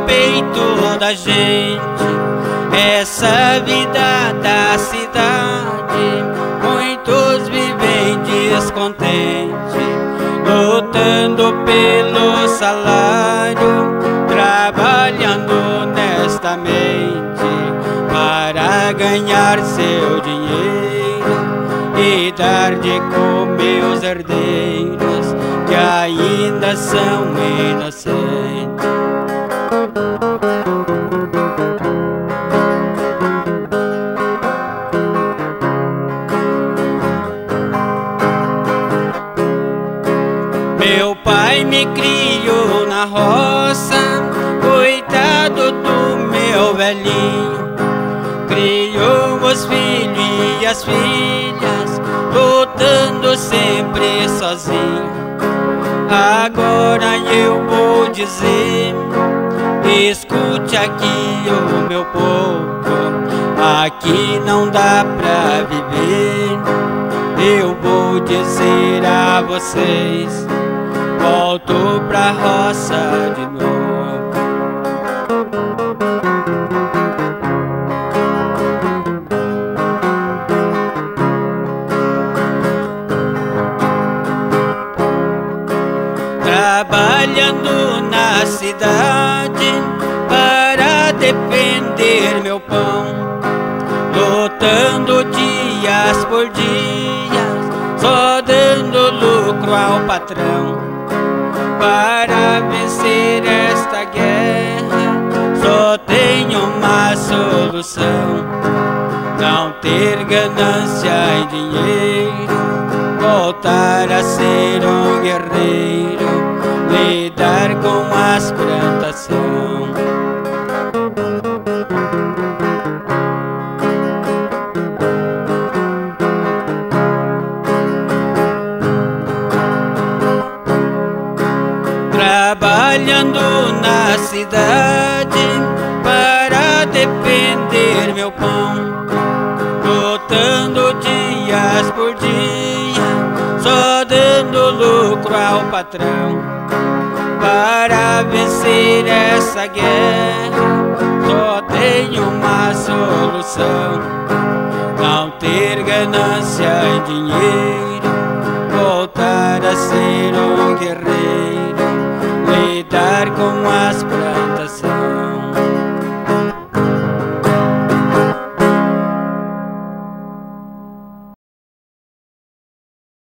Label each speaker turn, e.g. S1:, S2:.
S1: peito da gente. Essa vida da cidade, muitos vivem descontentes, lutando pelo salário, trabalhando honestamente para ganhar seu dinheiro e dar de comer os herdeiros que ainda são inocentes. Meu pai me criou na roça, coitado do meu velhinho. Criou os filhos e as filhas, lutando sempre sozinho. Agora eu vou dizer, escute aqui o meu povo, aqui não dá pra viver. Eu vou dizer a vocês, volto pra roça de novo. Trabalhando na cidade para defender meu pão, lutando dias por dias, só dando lucro ao patrão. Para vencer esta guerra só tenho uma solução: não ter ganância em dinheiro, voltar a ser um guerreiro, lidar com as plantações. Trabalhando na cidade para defender meu pão, lutando dias por dia, só dando lucro ao patrão. Para vencer essa guerra só tenho uma solução: não ter ganância em dinheiro, voltar a ser um guerreiro, lidar com as